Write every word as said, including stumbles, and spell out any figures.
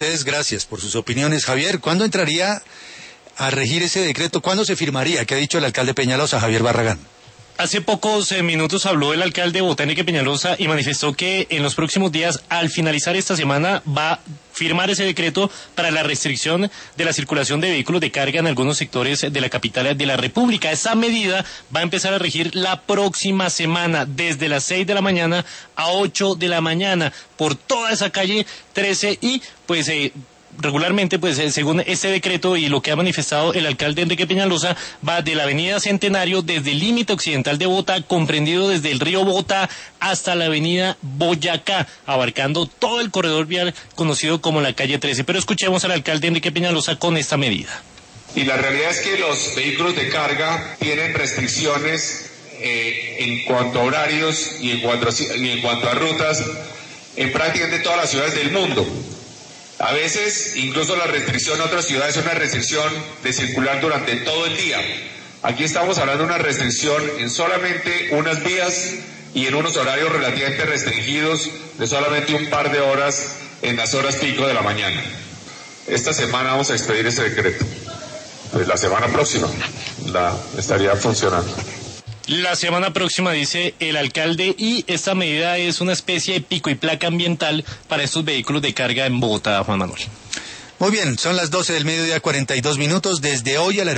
Ustedes, gracias por sus opiniones. Javier, ¿cuándo entraría a regir ese decreto? ¿Cuándo se firmaría? ¿Qué ha dicho el alcalde Peñalosa, Javier Barragán? Hace pocos eh, minutos habló el alcalde de Bogotá, Enrique Peñalosa, y manifestó que en los próximos días, al finalizar esta semana, va a firmar ese decreto para la restricción de la circulación de vehículos de carga en algunos sectores de la capital de la República. Esa medida va a empezar a regir la próxima semana, desde las seis de la mañana a ocho de la mañana, por toda esa calle trece y pues... Eh, regularmente, pues eh, según este decreto y lo que ha manifestado el alcalde Enrique Peñalosa, va de la avenida Centenario, desde el límite occidental de Bogotá, comprendido desde el río Bogotá hasta la avenida Boyacá, abarcando todo el corredor vial conocido como la calle trece. Pero escuchemos al alcalde Enrique Peñalosa con esta medida. Y la realidad es que los vehículos de carga tienen restricciones eh, en cuanto a horarios y en cuanto a, y en cuanto a rutas en prácticamente todas las ciudades del mundo. A veces, incluso la restricción en otras ciudades es una restricción de circular durante todo el día. Aquí estamos hablando de una restricción en solamente unas vías y en unos horarios relativamente restringidos de solamente un par de horas en las horas pico de la mañana. Esta semana vamos a expedir ese decreto. Pues la semana próxima la estaría funcionando. La semana próxima, dice el alcalde, y esta medida es una especie de pico y placa ambiental para estos vehículos de carga en Bogotá, Juan Manuel. Muy bien, son las doce del mediodía, cuarenta y dos minutos. Desde hoy a la